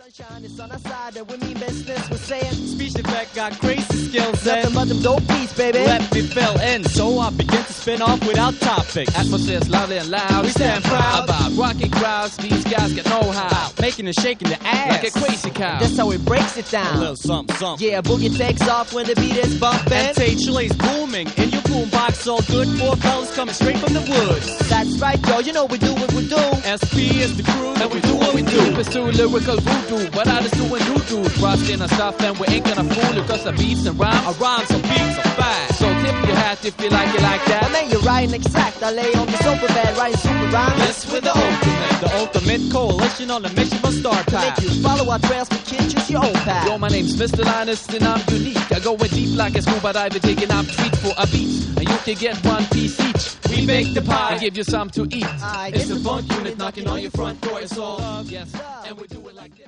sunshine is on our side, and we mean business. We're saying speech effect got crazy skills. Nothing but them dope beats, baby. Let me fill in, so I begin to spin off without topics. Atmosphere's lovely and loud. We stand proud about rocking crowds. These guys get know-how, making and shaking the ass like a crazy cow. That's how it breaks it down. A little something. Yeah, boogie takes off when the beat is bumping. And Tate Chile's booming in your boombox, all good. Four fellas coming straight from the woods. That's right, yo. You know we do what we do. SP is the crew, and we do what we do. Pursue lyrical voodoo, but I just doing doo-doo. Trusting and stuff, and we ain't gonna fool you, cause the beats and rhymes. Our rhymes are beats are fast. So tip your hat if you like it like that. I mean, you're writing exact. I lay on the sofa bed, writing super rhymes. This with the ultimate coalition on a mission for Star Path. Make you follow our trails, but can't choose your own path. Yo, my name's Mr. Linus, and I'm unique. I go in deep like a scuba diver, taking up treats for a beat. And you can get one piece each. We make the pie and give you some to eat. I It's the funk unit knocking on your front door. It's all love, yes, and we do it like that.